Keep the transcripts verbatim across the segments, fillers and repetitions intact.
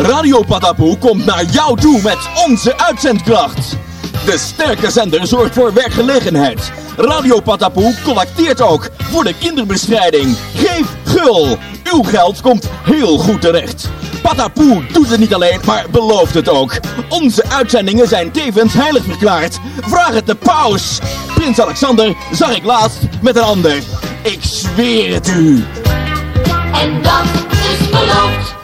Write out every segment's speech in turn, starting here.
Radio Patapoe komt naar jou toe met onze uitzendkracht. De sterke zender zorgt voor werkgelegenheid. Radio Patapoe collecteert ook voor de kinderbestrijding. Geef gul. Uw geld komt heel goed terecht. Patapoe doet het niet alleen, maar belooft het ook. Onze uitzendingen zijn tevens heilig verklaard. Vraag het de paus. Prins Alexander zag ik laatst met een ander. Ik zweer het u. En dat is beloofd.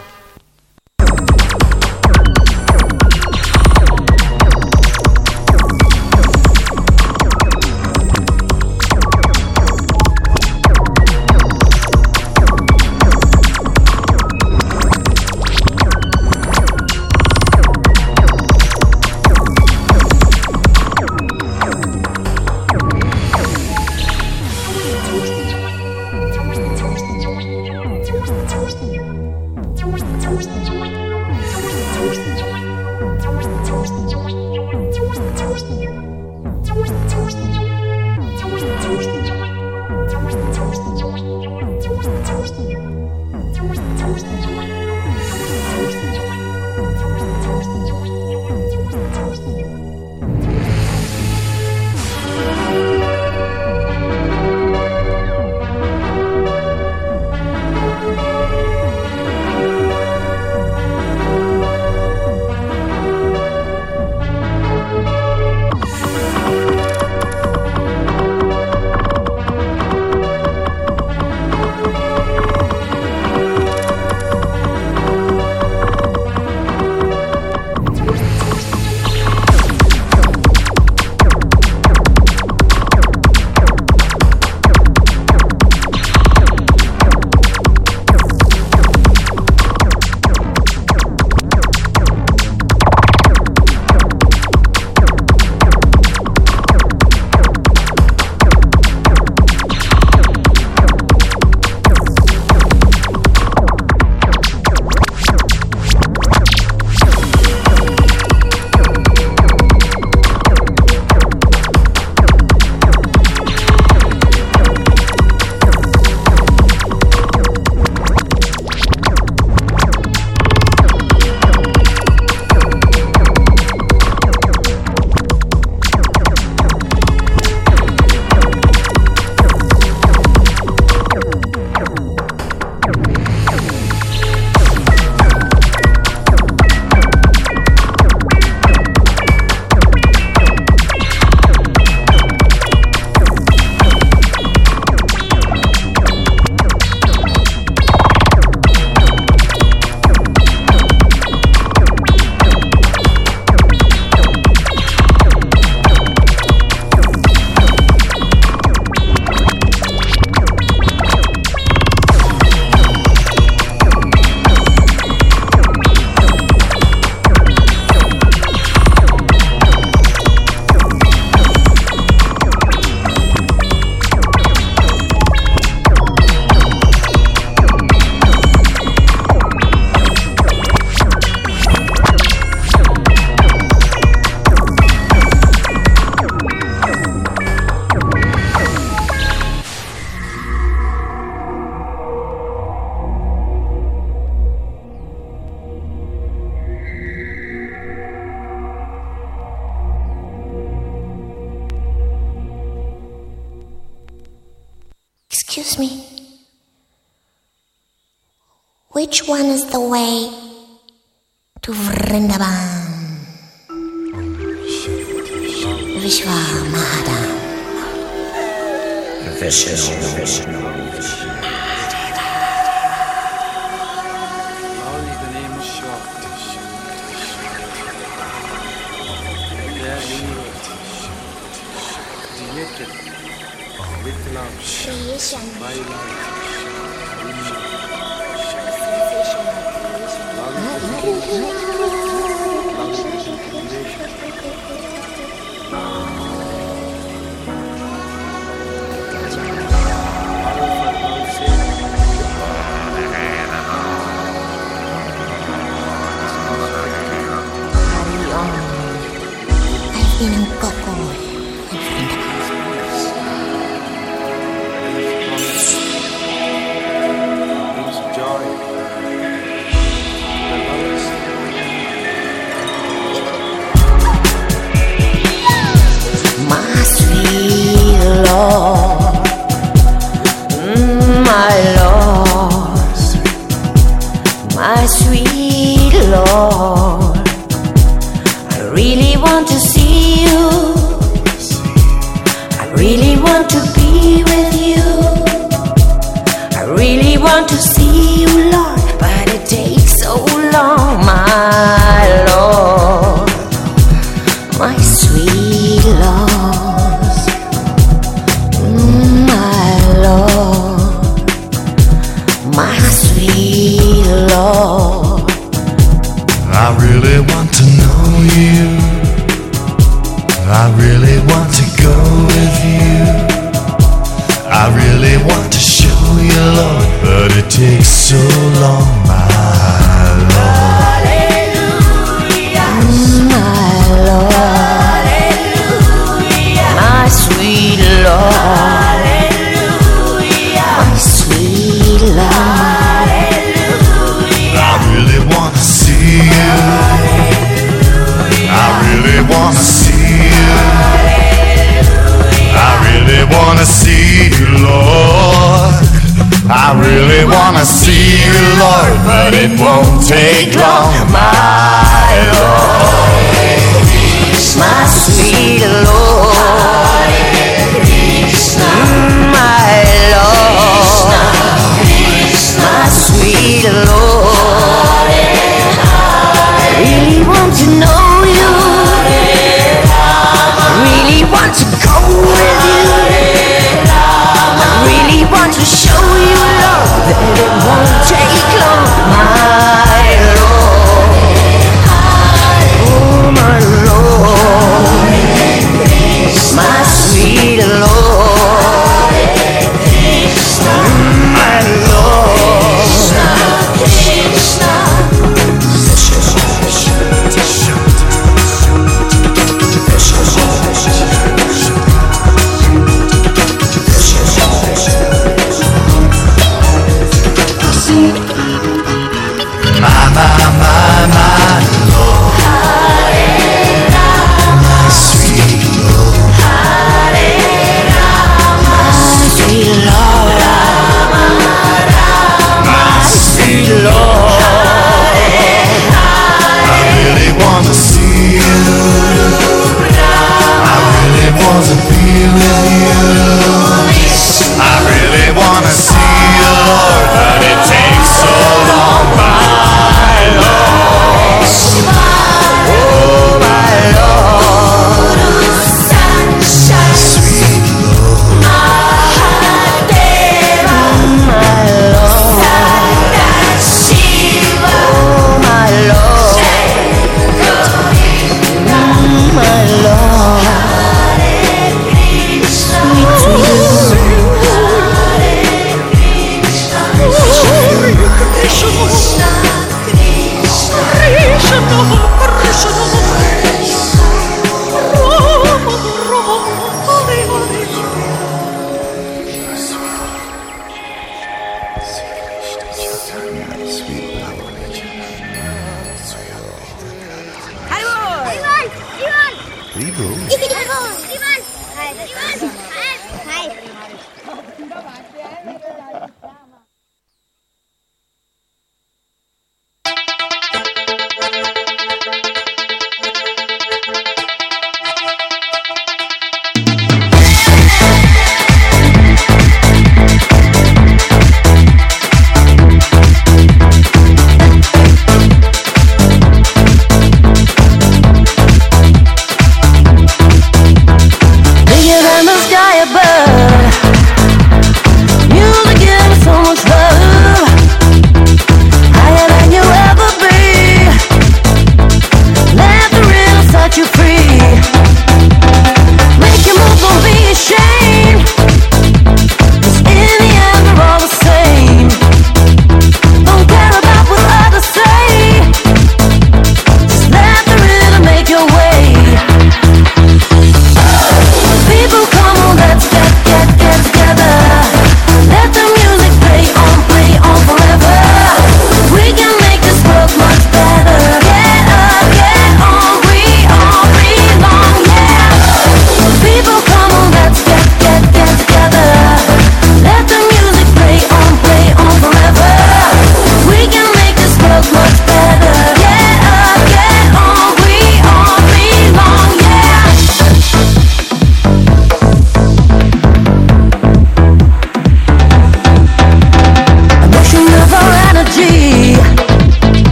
Excuse me. Which one is the way to Vrindavan? Vishwa Mahadam. Vishnu, Vishnu, Vishnu. Joy, the lowest. take so long, my Lord? My Lord, my sweet Lord, my sweet Lord. I really wanna see you. I really wanna see you. I really wanna see you, Lord. I really wanna see you, Lord, but it won't take long, my Lord. My sweet Lord, my Lord, my sweet Lord. I really want to know you, I really want to go with you, I really want to show you love that it won't take long, my Lord. Oh my Lord, my sweet Lord, my Lord. My, my, my, my Lord, my sweet Lord, Sweet Lord, my sweet Lord. I really wanna see you. I really wanna be with you. I really wanna see you, Lord, but it takes so long, my Lord. Oh, my Lord, sweet Lord, my Lord, oh my Lord, my Lord, sweet, sweet bigger than the sky above. Music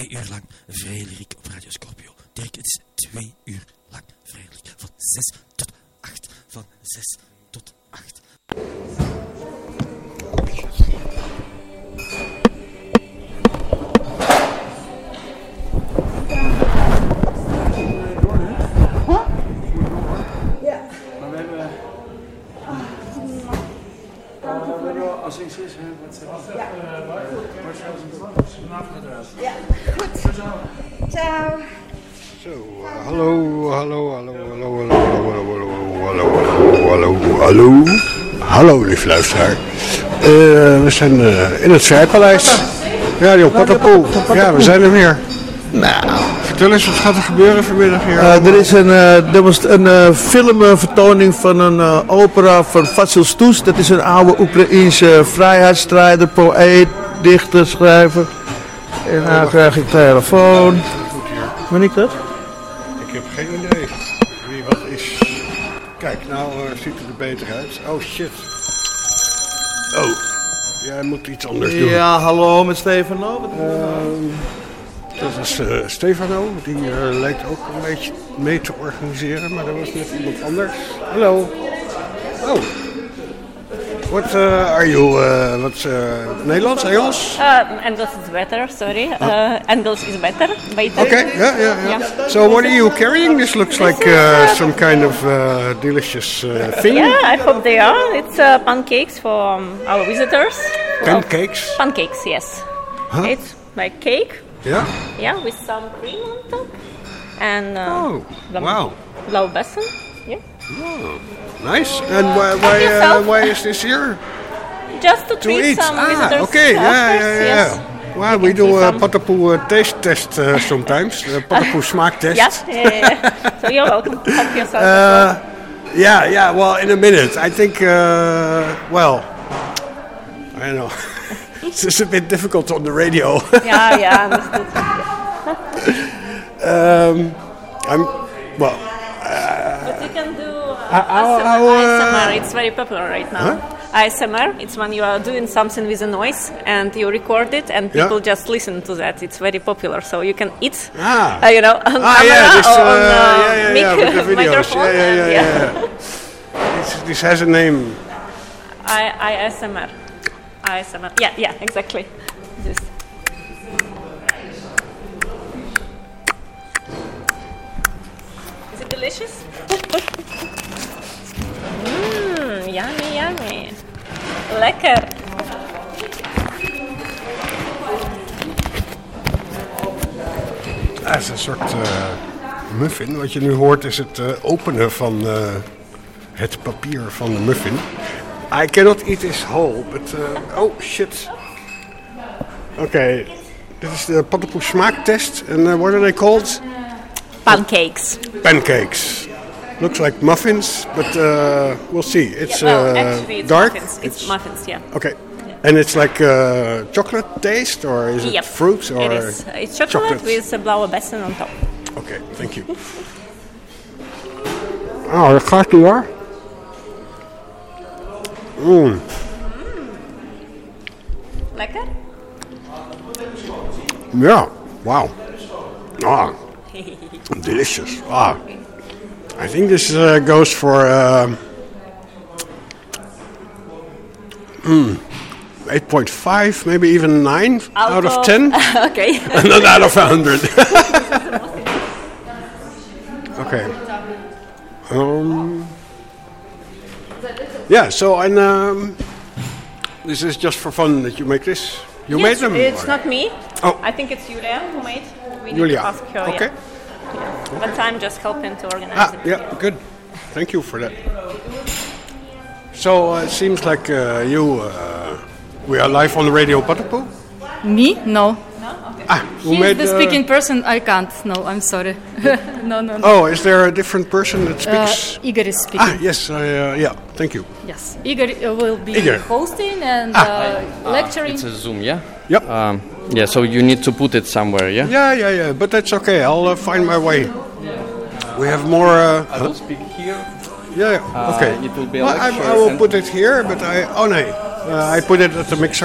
twee uur lang Frederik op Radio Scorpio. Dirk, het is twee uur lang Frederik. Van zes tot acht. Van zes tot acht. Als iets is, wat zeg je? Ja, goed. Ciao. Zo, uh, hallo, hallo, hallo, hallo, hallo, hallo, hallo, hallo, hallo, hallo, hallo, lieve luisteraar. Uh, we zijn uh, in het Vrijpaleis. Radio Patapoe. Ja, we zijn er weer. Nou, vertel eens, wat gaat er gebeuren vanmiddag hier? Uh, er is een, uh, demonst- een uh, filmvertoning van een uh, opera van Vasil Stoes. Dat is een oude Oekraïense vrijheidsstrijder, poëet, dichter, schrijver. En nou uh, krijg ik telefoon. Ben ik dat? Ik heb geen idee wie wat is. Kijk, nou uh, ziet het er beter uit. Oh shit. Oh, jij moet iets anders doen. Ja, hallo met Stefano. Uh, dat is uh, Stefano, die uh, lijkt ook een beetje mee te organiseren, maar dat was net iemand anders. Hallo. Oh. What uh, are you? Uh, wat uh, Nederlands, Engels? Uh, Engels is better, sorry. Uh, Engels is better. better. Okay, yeah, yeah, yeah, yeah. So what are you carrying? This looks like uh, some kind of uh, delicious uh, thing. Yeah, I hope they are. It's uh, pancakes for um, our visitors. Pancakes? Well, pancakes, yes. Huh? It's like cake. Yeah? Yeah, with some cream on top. And uh, oh, wow. Blauwe bessen. Yeah. Oh, nice. And why why, uh, why is this here? Just to, to treat eat. some ah, visitors. okay. Yeah, yeah, yeah, yes. yeah. Well, we do a Patapoe uh, taste test uh, sometimes. A Patapoe smaak test. Yeah, yeah, yeah. So you're welcome. Help yourself. Uh, yeah, yeah. Well, in a minute. I think. Uh, well, I don't know. It's a bit difficult on the radio. yeah, yeah. Understood. um, I'm well. But you can do uh, how, A S M R. how, uh, A S M R. It's very popular right now. Huh? A S M R. It's when you are doing something with a noise and you record it and people Yeah. just listen to that. It's very popular. So you can eat, Ah. uh, you know, on Ah, camera yeah, this, or uh, on uh, yeah, yeah, mic, yeah, with the videos. microphone. Yeah, yeah, yeah, and, yeah. this, this has a name. I, I S M R. A S M R. Yeah, yeah, exactly. This. Is it delicious? Mmm, yummy, yummy. Lekker. Ah, het is een soort uh, muffin. Wat je nu hoort is het uh, openen van uh, het papier van de muffin. I cannot eat this whole, but... Uh, oh, shit. Oké. Okay. Dit is de Patapoe smaaktest. And uh, what are they called? Pancakes. Pancakes. Looks like muffins, but uh, we'll see. It's Yeah, well, uh, actually it's dark. Muffins. It's, it's muffins, yeah. Okay. And it's like uh, chocolate taste, or is Yep. it fruit? Or It is. It's chocolate, chocolate? with a blauwe bessen on top. Okay, thank you. Oh, dat gaat niet hoor. Mm. Lekker? Yeah, wow. Ah, delicious. Ah, I think this uh, goes for uh, mm, eight point five, maybe even nine Out out of of- ten. Okay. Not out of one hundred. Okay. Um, yeah, so, and um, this is just for fun that you make this? You Yes, made them? It's or- not me. Oh. I think it's Julia who made. We need Julia. to ask her. Okay. Yeah. Yeah. But I'm just helping to organize Ah, it. yeah, good. Thank you for that. So uh, it seems like uh, you, uh, we are live on the Radio Patapoe. Me? No. Ah, who He's made the uh, speaking person. I can't. No, I'm sorry. no, no, no. Oh, is there a different person that speaks? Uh, Igor is speaking. Ah, yes, I, uh, yeah, thank you. Yes. Igor uh, will be Igor. hosting and Ah. uh, lecturing. It's a Zoom, yeah? Yep. Um, yeah, so you need to put it somewhere, yeah? Yeah, yeah, yeah, but that's okay. I'll uh, find my way. We have more. Uh, I will speak here. Yeah, yeah. Uh, okay. it will be a Well, I, lecture I will and- put it here, but I. Oh no, uh, I put it at the mixer.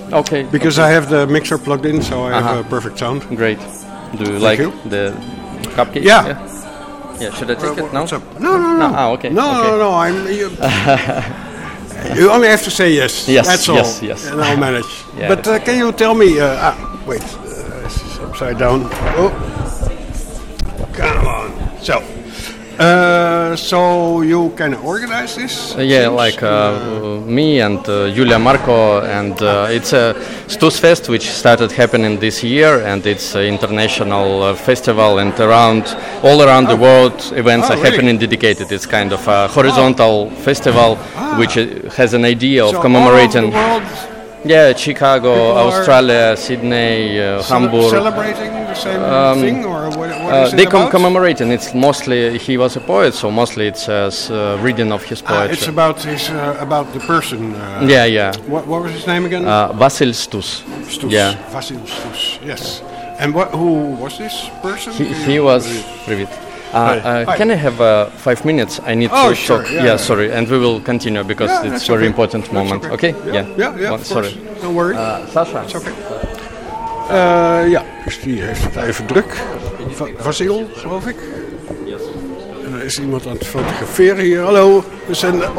Okay. Because okay. I have the mixer plugged in, so I have Uh-huh. a perfect sound. Great. Do you Thank like you. the cupcake? Yeah. Yeah. Yeah, should I take Uh, it now? what's up? No, no, no. Ah, okay. No, okay. no, no. I'm. You, you only have to say yes. Yes, That's all. yes, yes. And I'll manage. Yeah. But uh, can you tell me? Uh, ah, wait. Uh, this is upside down. Oh. Come on. So. Uh, so you can organize this? Uh, yeah, things? like uh, uh, me and uh, Julia Marco, and uh, it's a Stus Fest which started happening this year, and it's an international uh, festival, and around all around the world events Oh, are really? happening dedicated. It's kind of a horizontal festival which uh, has an idea of So commemorating. all over the world, Yeah, Chicago, People are Australia, Sydney, uh, cele- Hamburg. celebrating the same Um, thing, or what, what Uh, is it they come about? commemorating. It's mostly he was a poet, so mostly it's a uh, reading of his Ah, poetry. it's about his uh, about the person. Uh, Yeah, yeah. What, what was his name again? Uh, Vasil Stus. Stus. Yeah. Vasil Stus. Yes. And what? Who was this person? He, Can he you- was. Привет. Uh, Hi. uh, Hi. can I have uh, five minutes? I need Oh, to sure, talk. yeah, yeah. sorry, and we will continue because Yeah, it's that's very okay. important That's moment. okay. Okay? Yeah, yeah, yeah, One- of sorry. course. Don't worry. Uh, Sasha. It's okay. Uh, ja, dus die heeft het even druk. Va- Vasil, geloof ik. En er is iemand aan het fotograferen hier. Hallo, we zijn... oh,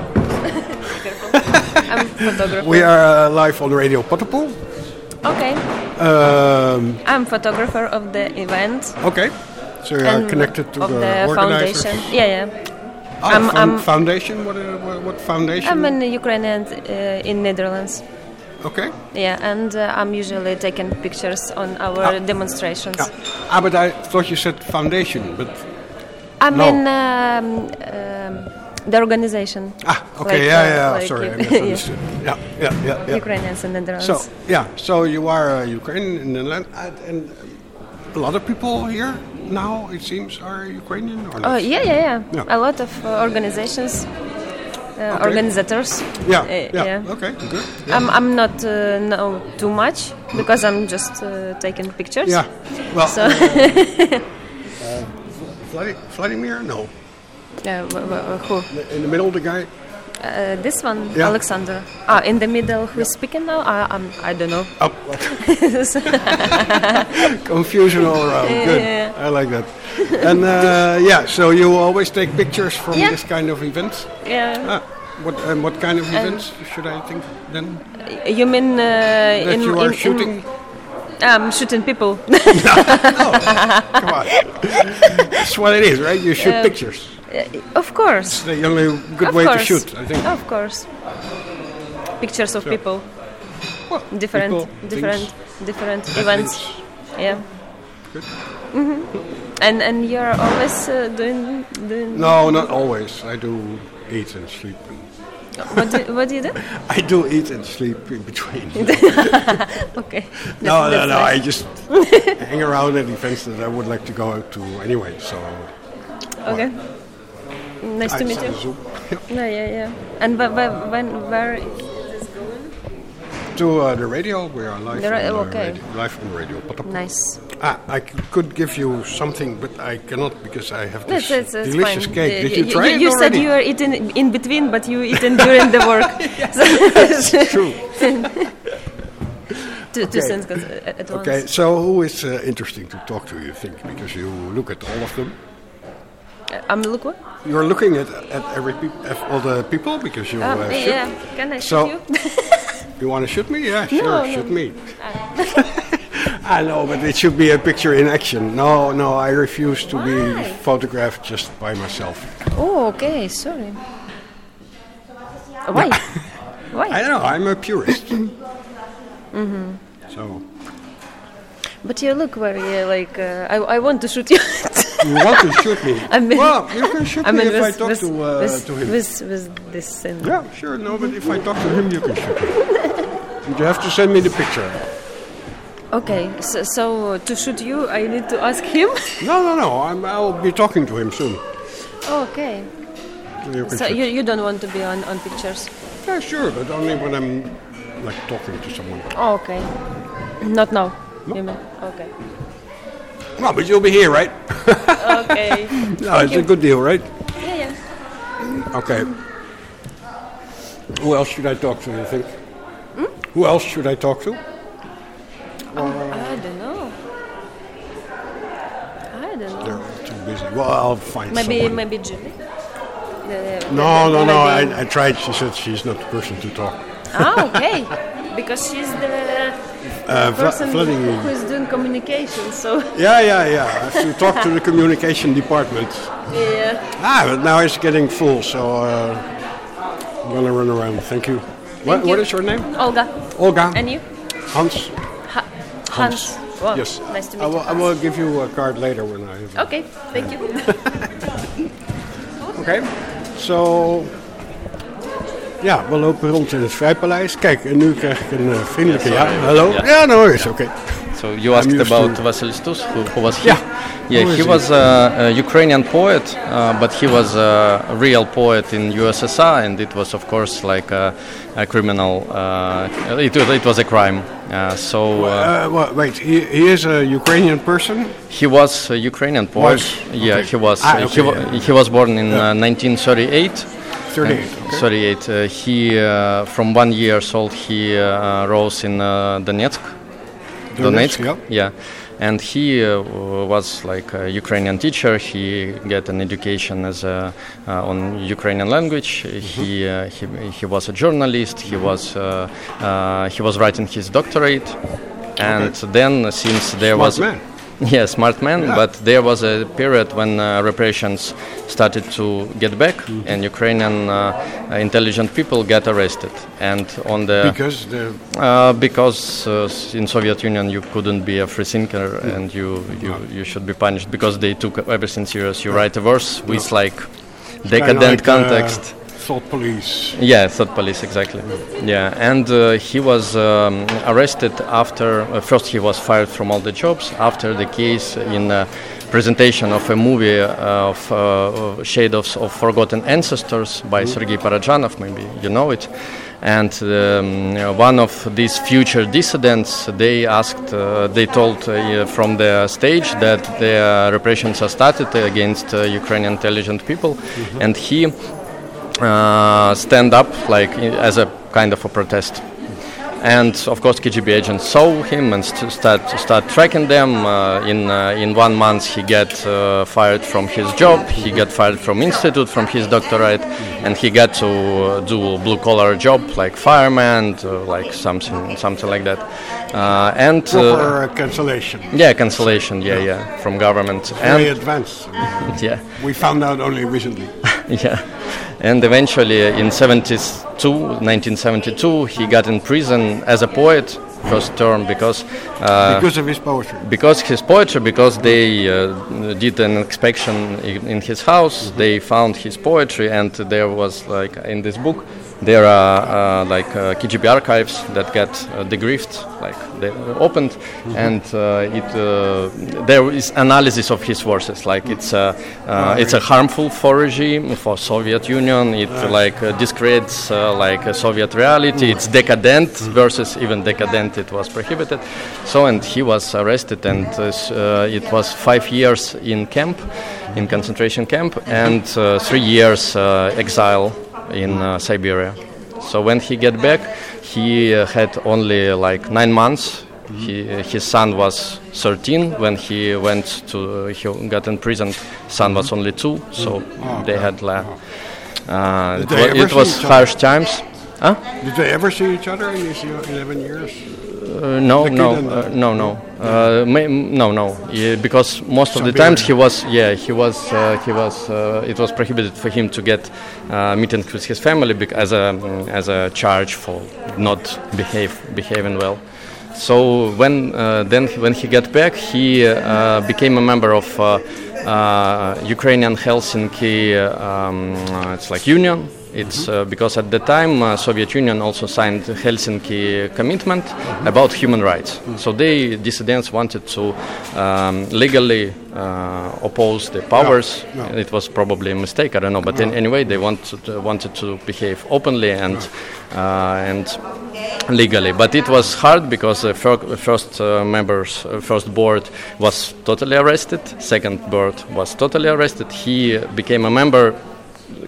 I'm photographer. we are uh, live on Radio Patapool. Okay. Um, I'm photographer of the event. okay, so you are and connected to of the, the organizers. foundation. Yeah, yeah. Ah, I'm- found- I'm- foundation? What, uh, what, what foundation? I'm an Ukrainian uh, in Netherlands. Okay. Yeah, and uh, I'm usually taking pictures on our Ah. demonstrations. Yeah. Ah, but I thought you said foundation, but... I'm No. in um, um, the organization. Ah, okay, Like, yeah, uh, yeah, like sorry, I you- misunderstood. Yeah, yeah, yeah, yeah. Ukrainians in Netherlands. So, yeah, so you are uh, Ukrainian in the land, uh, and a lot of people here now, it seems, are Ukrainian or not? Oh yeah, yeah, yeah. Yeah. A lot of uh, organizations, uh, Okay. organizers. Yeah, Uh, yeah, okay, good. Yeah. I'm I'm not uh, know too much because I'm just uh, taking pictures. Yeah, well, So. uh, Vladi- Vladimir? No. Yeah, wh- wh- who? In the middle, the guy? Uh, this one, Yeah. Alexander. Ah, in the middle, who is speaking now? I, I'm, I don't know. Oh. Confusion all around. Good. Yeah. I like that. And uh, yeah, so you always take pictures from Yeah. this kind of events? Yeah. Ah, what and what kind of Um, events should I think then? You mean uh, That in you are in, shooting? In, I'm shooting people. Come on. That's what it is, right? You shoot Uh, pictures. Uh, of course. It's the only good Of way course. to shoot, I think. Of course. Pictures of So- people. different, people, different, things, different events. Yeah. Good. hmm And and you're always uh, doing doing. No, not always. I do eat and sleep. What do, what do you do? I do eat and sleep in between. Okay. no, That's- no, that's no. nice. I just hang around at events that I would like to go to anyway. So. Okay. Nice to I meet you. Zoom. Yeah, yeah, yeah. And wh- wh- when where is this going? To uh, the radio, we are live. The ra- on, uh, okay. radio, live on the radio. Nice. Ah, I c- could give you something, but I cannot because I have this It's, it's, it's delicious fine. cake. Uh, Did you, you, try you, it you said already? you were eating in between, but you eating during the work. That's true. Two, two Okay. cents at, at once. Okay, so who is uh, interesting to talk to, you think? Because you look at all of them. Uh, I'm look what? You're looking at at every peop at all the people because you Um, uh, shoot. yeah. Can I So- shoot you? You want to shoot me? Yeah, No, sure, no. shoot me. I know, but it should be a picture in action. No, no, I refuse to be Why? photographed just by myself. Oh, okay. Sorry. Why? Why? I don't know. I'm a purist. Mm-hmm. So But you look very uh, like uh, I. I want to shoot you. you want to shoot me? I mean, Well, you can shoot I me mean, if I with, talk with, to, uh, with, to him. With, with this thing. Yeah, sure. No, but if I talk to him, you can shoot me. But you have to send me the picture. Okay. So, so to shoot you, I need to ask him. No, no, no. I'm, I'll be talking to him soon. Okay. You can So shoot. you, you don't want to be on, on pictures? Yeah, sure, but only when I'm like talking to someone. Oh, okay. Not now. You mean? Okay. No, but you'll be here, right? Okay. No, Thank it's you. a good deal, right? Yeah, yeah. Okay. Who else should I talk to, you think? Hmm? Who else should I talk to? I don't know. I don't know. They're all too busy. Well, I'll find Maybe someone. maybe Julie. The- No, the- no, no. maybe- I, I tried. She said she's not the person to talk. Ah, okay. Because she's the Uh, Vla- person Vladimir. who is doing communication. So Yeah, yeah, yeah. I have to talk to the communication department. yeah. Ah, but now it's getting full, so uh, I'm gonna run around. Thank you. What, you. what is your name? Olga. Olga. And you? Hans. Ha- Hans. Wow. Yes. Nice to I meet will, you. I will give you a card later when I have. Okay. Thank you. Oké. So. Ja, we lopen rond in het Vrijpaleis. Kijk, en nu krijg ik een uh, vriendelijke ja. sorry. Hallo? Yeah. Ja, no worries. Okay. So you asked I'm used about to- Vasily Stus, who, who was he? Yeah. Yeah, Who is he he? was a, a Ukrainian poet, uh, but he was a real poet in U S S R, and it was, of course, like a, a criminal. Uh, it, was- it was a crime. Uh, so uh, Uh, well, wait, he, he is a Ukrainian person? he was a Ukrainian poet. Was? Yeah, Okay. he was. Ah, uh, okay, he, wa- yeah. he was born in Yeah. uh, nineteen thirty-eight. thirty-eight, Uh, okay. thirty-eight. Uh, he, uh, from one years old, he uh, rose in uh, Donetsk. Donetsk, yeah. Yeah, and he uh, was like a Ukrainian teacher. He get an education as a, uh, on Ukrainian language. He, uh, he he was a journalist. He was uh, uh, he was writing his doctorate, and then since there Smart was man. yeah, smart man, Yeah. but there was a period when uh, repressions started to get back, and Ukrainian uh, uh, intelligent people got arrested. And on the Because the uh, because uh, s- in Soviet Union you couldn't be a free thinker, and you, you you should be punished because they took everything serious. You write a verse with like decadent kinda like, uh, context. thought police. Yeah, thought police, exactly. Yeah, and uh, he was um, arrested after, uh, first he was fired from all the jobs, after the case in uh, presentation of a movie uh, of uh, Shade of, of Forgotten Ancestors by Sergei Parajanov, maybe you know it. And um, uh, one of these future dissidents, they asked, uh, they told uh, from the stage that the repressions are started against uh, Ukrainian intelligent people, and he uh, stand up like i- as a kind of a protest. And of course, K G B agents saw him and st- start start tracking them. Uh, in uh, in one month, he get uh, fired from his job. He got fired from institute from his doctorate, and he got to uh, do blue collar job like fireman, uh, like something something like that. Uh, and Proper uh, cancellation. yeah, cancellation. Yeah, yeah, from government. Very And advanced. yeah. We found out only recently. Yeah, and eventually in seventy-two, nineteen seventy-two, he got in prison as a poet, first term, because uh, Because of his poetry. because his poetry, because they uh, did an inspection in, in his house, they found his poetry, and there was like in this book. There are uh, like uh, K G B archives that get uh, degriffed, like they opened, and uh, it uh, there is analysis of his verses. Like it's a uh, it's a harmful for regime for Soviet Union. It like uh, discredits uh, like a Soviet reality. It's decadent versus even decadent. It was prohibited. So and he was arrested, and uh, s- uh, it was five years in camp, in concentration camp, and uh, three years uh, exile in uh, Siberia. So when he get back, he uh, had only like nine months. He, his son was thirteen when he went to. Uh, he got imprisoned. Son was only two, so Oh, they okay. had. La- uh, Did it, they wa- ever it see was each other? harsh times. Huh? Did they ever see each other in these eleven years? Uh, no, The kid no, and the- uh, no, no, uh, may, no, no. Yeah, because most of the Siberia. times he was, yeah, he was, uh, he was. Uh, it was prohibited for him to get uh, meetings with his family bec- as a mm, as a charge for not behave behaving well. So when uh, then when he got back, he uh, became a member of uh, uh, Ukrainian Helsinki. Um, uh, it's like union. It's uh, because at the time uh, Soviet Union also signed Helsinki Commitment about human rights. So they dissidents wanted to um, legally uh, oppose the powers. No, no. It was probably a mistake, I don't know. But in, anyway, they wanted uh, wanted to behave openly and uh, and legally. But it was hard because the fir- first uh, members, uh, first board was totally arrested. Second board was totally arrested. He became a member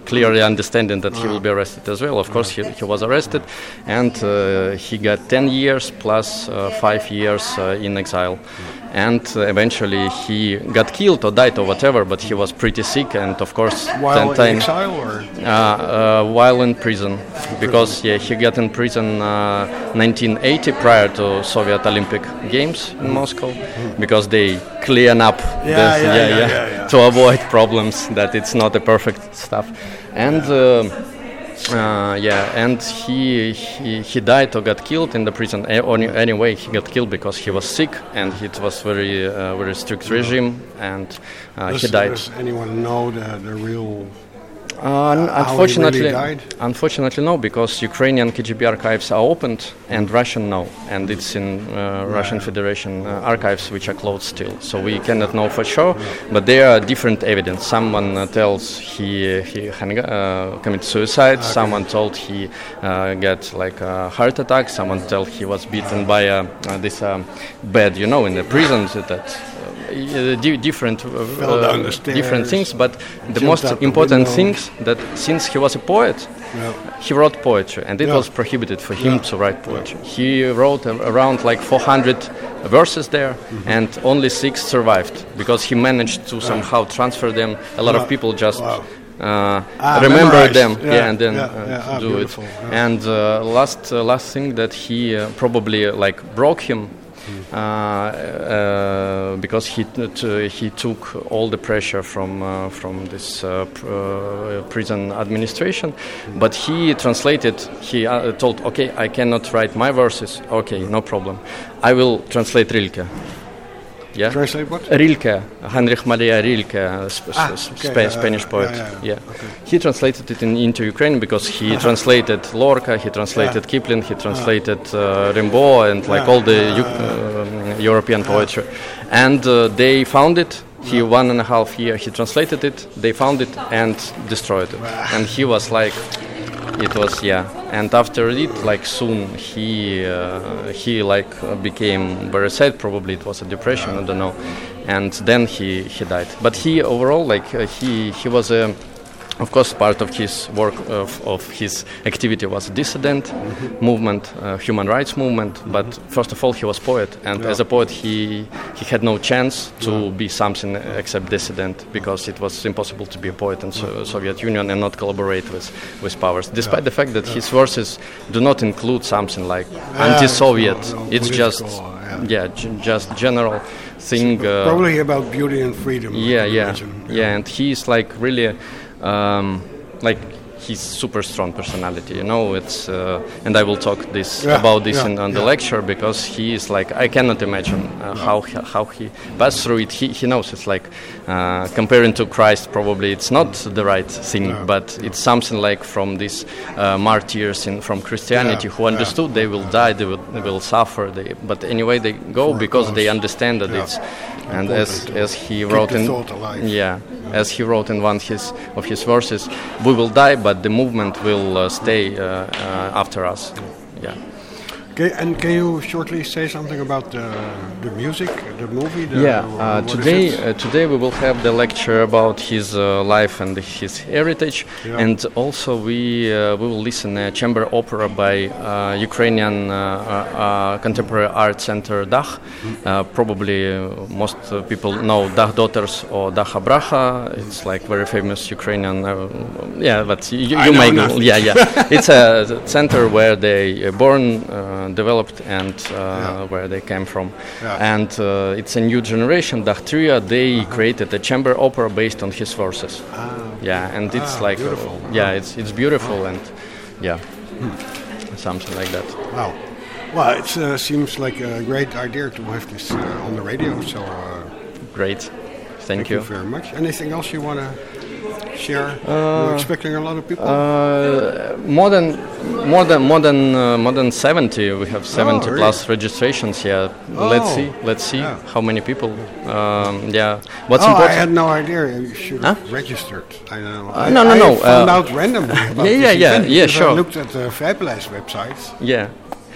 clearly understanding that he will be arrested as well. Of course, he, he was arrested, and uh, he got ten years plus uh, five years uh, in exile. And uh, eventually he got killed or died or whatever, but he was pretty sick, and of course, While ten in time, exile or? uh, uh, while in prison, because yeah, he got in prison uh, nineteen eighty prior to Soviet Olympic Games in Moscow, because they clean up Yeah, this, yeah, yeah, yeah, yeah. to avoid problems that it's not a perfect stuff, and. Uh, Uh, yeah, and he, he he died or got killed in the prison. A- any- anyway, he got killed because he was sick, and it was very uh, very strict regime, and uh, Does, he died. does anyone know the, the real? Uh, n- how he unfortunately, really died? unfortunately, no, because Ukrainian K G B archives are opened and Russian no, and it's in uh, Russian Federation uh, archives which are closed still. So we cannot know for sure, but there are different evidence. Someone uh, tells he he hang- uh, committed suicide. Okay. Someone told he uh, got like a heart attack. Someone told he was beaten by a, uh, this um, bed, you know, in the prisons that. Uh, di- different uh, Fell down the uh, stairs, different things, but the jumped most out the important window. things that since he was a poet, Yeah. he wrote poetry, and it Yeah. was prohibited for him Yeah. to write poetry. He wrote a- around like four hundred verses there, Mm-hmm. and only six survived because he managed to somehow transfer them. A lot Wow. of people just. Wow. Uh, Ah, remember memorized. them, Yeah, yeah, and then yeah, uh, yeah. Ah, do it. beautiful, yeah. And uh, last, uh, last thing that he uh, probably like broke him uh, uh, because he t- t- he took all the pressure from uh, from this uh, pr- uh, prison administration, but he translated. He uh, told, "Okay, I cannot write my verses. Okay, no problem. I will translate Rilke." Yeah. Translate what? Rilke, Heinrich Maria Rilke, sp- Ah, s- okay, Spa- yeah, Spanish yeah, poet. yeah, Yeah, yeah. Okay. he translated it in, into Ukrainian because he translated Lorca, he translated Yeah. Kipling, he translated uh, Rimbaud, and like Yeah, all the yeah, Eu- um, European poetry. And uh, they found it. He one and a half year he translated it. They found it and destroyed it. And he was like. It was yeah, and after it, like soon he uh, he like uh, became very sad. Probably it was a depression, I don't know, and then he he died. But he overall like uh, he he was a. Of course, part of his work, of, of his activity was dissident movement, uh, human rights movement. But first of all, he was poet, and Yeah. as a poet, he he had no chance to be something except dissident because it was impossible to be a poet in so- Soviet Union and not collaborate with, with powers. Despite the fact that his verses do not include something like anti-Soviet, no, no, it's just political, yeah. yeah, g- just general thing. Uh, Probably about beauty and freedom. I yeah, can yeah, imagine. yeah, and he's like really, um, like he's super strong personality. You know, it's uh, and I will talk this Yeah, about this yeah, in on the yeah. lecture because he is like I cannot imagine uh, how he, how he passed through it. He he knows it's like uh, comparing to Christ. Probably it's not the right thing, No, but it's something like from these uh, martyrs in from Christianity Yeah, who yeah, understood they will die, they will, they will suffer. They, but anyway, they go For a because they cause. understand that Yeah. it's and as Important to as he keep wrote the in thought alive. yeah, as he wrote in one his of his verses, we will die, but the movement will uh, stay uh, uh, after us. Yeah. Okay, and can you shortly say something about the, the music, the movie? The, Yeah, wh- uh, what is today it? uh, today we will have the lecture about his uh, life and his heritage, Yeah. and also we uh, we will listen a chamber opera by uh, Ukrainian uh, uh, uh, Contemporary Art Center Dach. Mm-hmm. Uh, probably uh, most uh, people know Dach Daughters or Dacha Bracha. It's like very famous Ukrainian. Uh, yeah, but you, I you know may nothing. yeah yeah. It's a center where they uh, born. Uh, developed and uh, Yeah. where they came from, Yeah. and uh, it's a new generation. Dachtria, they created a chamber opera based on his verses. Ah, Yeah, and it's Ah, like uh, beautiful. yeah, it's it's beautiful and yeah, Hmm. something like that. wow. Well, it uh, seems like a great idea to have this uh, on the radio, so uh, Great, thank, thank you very much. Anything else you want to share? You're expecting a lot of people? Uh, more than more than more than uh, more than seventy. We have seventy really? plus registrations. Yeah, let's Oh, see. Let's see yeah. how many people. Um, yeah, what's oh, I important? had no idea. You should Huh? have registered. I don't know. Uh, I, no, no, I no, found uh, out randomly about yeah, this yeah, yeah, event yeah, because sure. I looked at the Vrijpaleis website. Yeah.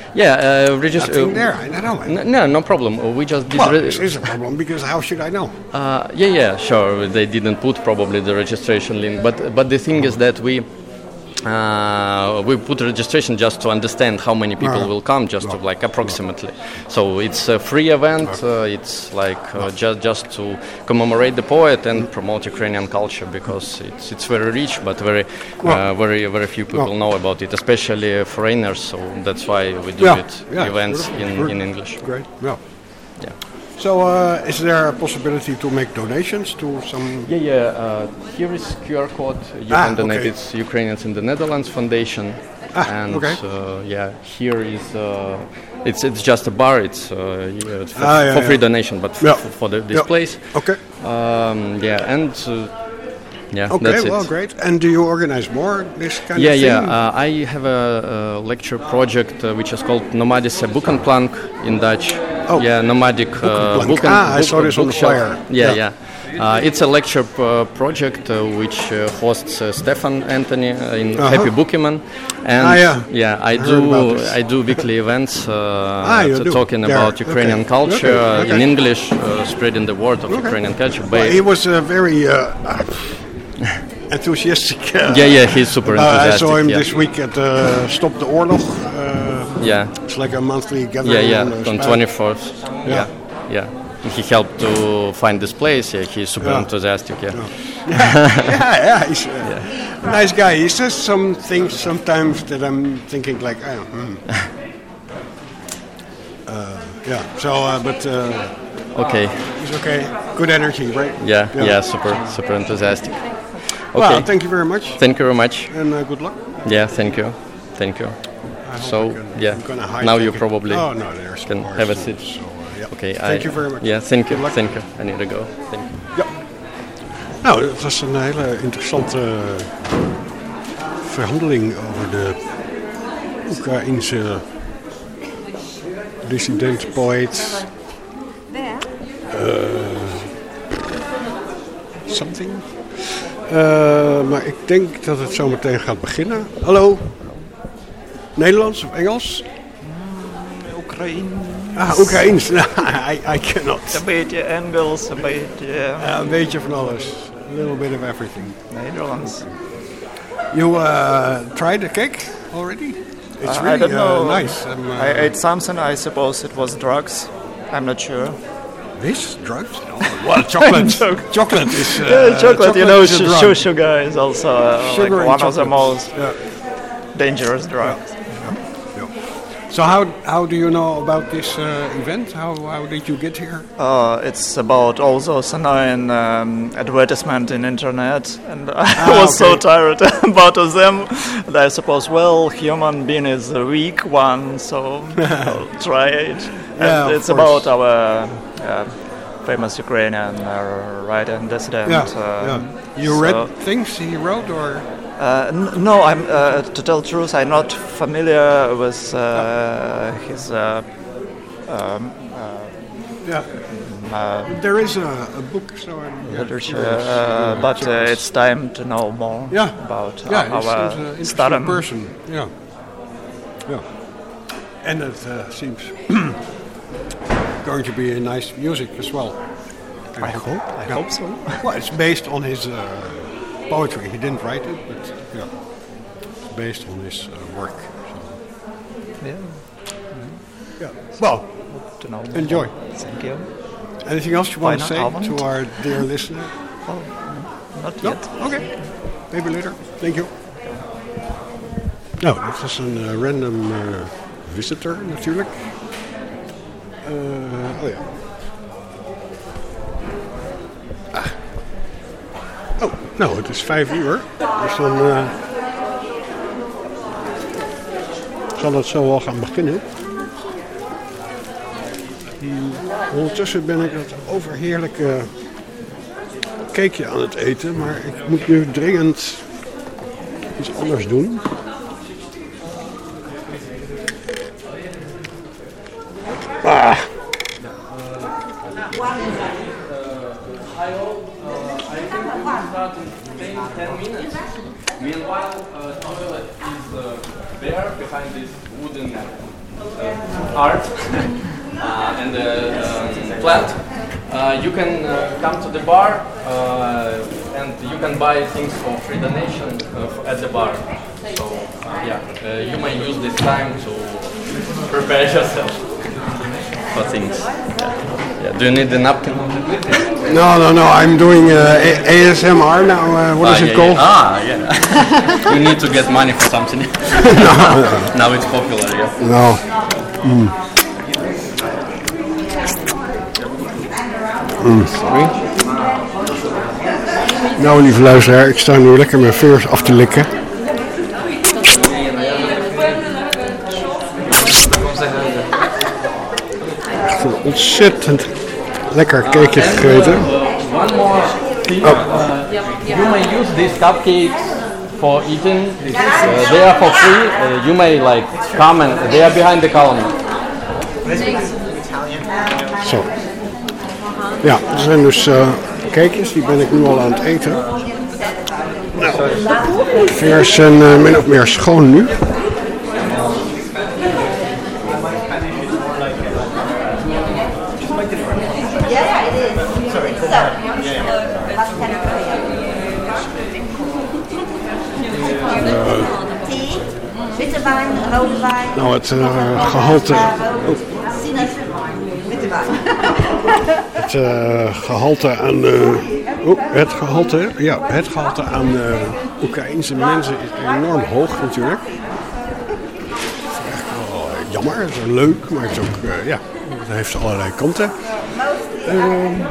Yeah, uh, register. Nothing there, I don't know. N- no, no problem. Uh, We just did. Well, re- this is a problem because how should I know? Uh, yeah, yeah, sure. They didn't put probably the registration link, but but the thing is that we uh, we put registration just to understand how many people Uh-huh. will come, just to like approximately. So it's a free event. Uh, it's like uh, just just to commemorate the poet and promote Ukrainian culture because it's it's very rich, but very uh, very very few people know about it, especially foreigners. So that's why we do Yeah, it yeah, events sure, in, sure. in English. Great. Yeah. Yeah. So, uh, is there a possibility to make donations to some? Yeah, yeah. Uh, here is Q R code. You Ah, can donate. okay. It's Ukrainians in the Netherlands Foundation. Ah, and okay. uh, yeah, here is uh, it's it's just a bar. It's uh, yeah, for, Ah, yeah, for free yeah. donation, but f- Yeah. f- for the, this Yeah. place. Okay. Um, yeah, and uh, yeah, Okay, that's well, it. great. And do you organize more this kind Yeah, of thing? yeah. Uh, I have a, a lecture project uh, which is called Nomadische Boekenplank in Dutch. Oh. Yeah, nomadic uh, Boekenplank. boeken- Ah, I book- saw this on the bookshelf. flyer. Yeah, Yeah. yeah. Uh, it's a lecture uh, project uh, which uh, hosts uh, Stefan Anthony uh, in Uh-huh. Happy Bookman, and Ah, yeah. yeah, I, I heard about do this. I do weekly events uh, Ah, you t- do. talking There. about Ukrainian Okay. culture Okay. uh, in Okay. English, uh, spreading the word of Ukrainian culture. Well, By- he was uh, very uh, enthusiastic. Uh, Yeah, yeah, he's super uh, I saw enthusiastic, him yeah. this week at uh, Stop the Oorlog. Uh, Yeah. It's like a monthly gathering. Yeah, yeah, on, uh, on Spaan. twenty-fourth. Yeah. Yeah, yeah. He helped to find this place. Yeah, he's super Yeah. enthusiastic. Yeah. yeah, yeah, he's uh, a nice guy. He says some things sometimes that I'm thinking like, oh, hmm. uh, yeah. So, uh, but uh, Okay. he's okay. Good energy, right? Yeah, yeah, super, super enthusiastic. Okay. Well, thank you very much. Thank you very much. And uh, good luck. Yeah, thank you, thank you. hope So I can- yeah, I'm gonna hijack now you it. probably Oh, no, there's can bars have a too, seat. so, uh, yeah. Okay. Thank I, you very much. Yeah, thank you, Good luck. thank you. I need to go. Thank you. Ja. Nou, dat was een hele interessante verhandeling over de Oekraïense dissident, poëet. Uh, something. Uh, maar ik denk dat het zo meteen gaat beginnen. Hallo? Nederlands of Engels? Oekraïne. Ah, Oekraïens. Nou, I, I cannot. Een beetje Engels, een beetje... Ja, een beetje van alles. A little bit of everything. Nederlands. You uh, tried the cake already? It's Uh, really I don't know. Uh, nice. Um, uh, I ate something. I suppose it was drugs. I'm not sure. This drugs? No. Well, chocolate. chocolate is. Uh, yeah, chocolate. You know, is a sh- drug. sh- sugar is also uh, Sugar like and one of the chocolate. most Yeah. dangerous drugs. So how how do you know about this uh, event? How how did you get here? Uh, it's about all those annoying um, advertisement in internet, and I Ah, was so okay. tired about of them. And I suppose, well, human being is a weak one, so I'll try it. Yeah, and of it's course. about our uh, famous Ukrainian uh, writer and dissident. Yeah, um, yeah. You so- read things he wrote, or? Uh, n- no, I'm uh, to tell the truth. I'm not familiar with uh, his. Uh, um, uh, Yeah. uh, There is a, a book, so I'm. yeah, literature, curious. uh, Yeah, but uh, curious. it's time to know more Yeah. about Yeah, our, he our seems an interesting stardom. person. Yeah. Yeah. And it uh, seems going to be a nice music as well. I hope. I hope so. Well, it's based on his uh, poetry. He didn't write it, but yeah, it's based on his uh, work. So. Yeah. Yeah. Well, To know more. enjoy. Thank you. Anything else you want to Final say comment? to our dear listener? Oh, not No? yet. Okay. Maybe later. Thank you. Nou, dat was een uh, random uh, visitor natuurlijk. Uh, oh ja. Ah. Oh, nou, het is vijf uur. Dus dan uh, zal het zo wel gaan beginnen. Hmm, Ondertussen ben ik het overheerlijke cakeje aan het eten, maar ik moet nu dringend iets anders doen. Ah. Meanwhile, uh, toilet is uh, there behind this wooden uh, art uh, and uh, um, plant, uh, you can uh, come to the bar uh, and you can buy things for free donation uh, at the bar. So uh, yeah, uh, you may use this time to prepare yourself for things. Yeah. Yeah. Do you need a napkin? No, no, no. I'm doing uh, A- ASMR now. Uh, what ah, is it yeah, called? Yeah. Ah, yeah. You need to get money for something. no, no. Now it's popular, yeah. No. Mm. Mm. Sorry. Nou, lieve luisteraar, ik sta nu lekker mijn vingers af te likken. Ik heb ontzettend lekker cakeje gegeten. One more thing. Oh. Uh, you may use these cupcakes for eating. Uh, they are for free. Uh, you may like come and they are behind the column. Zo. Ja, er zijn dus uh, cakejes, die ben ik nu al aan het eten. Nou, de vingers zijn uh, min of meer schoon nu. Witte wijn, rode wijn. Nou, het uh, gehalte. Oh. Witte wijn. Het uh, gehalte aan. Uh, oh, het gehalte. Ja, het gehalte aan uh, Oekraïense mensen is enorm hoog natuurlijk. Het is echt wel uh, jammer, het is leuk, maar het is ook. Uh, ja, het heeft allerlei kanten. Uh,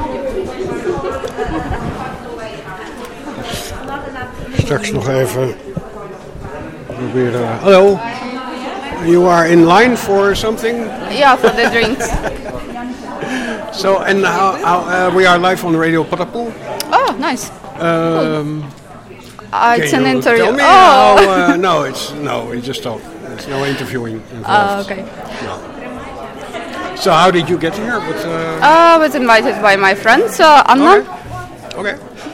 straks nog even proberen. Hallo. You are in line for something? Yeah, for the drinks. So, and how, how uh, we are live on Radio Patapoe. Oh, nice. Um, uh, it's an you interview. Tell me oh, how, uh, no, it's no, we just talk. There's no interviewing involved. Uh, okay. No. So, how did you get here? With, uh... I was invited by my friends, uh, Anna. Okay.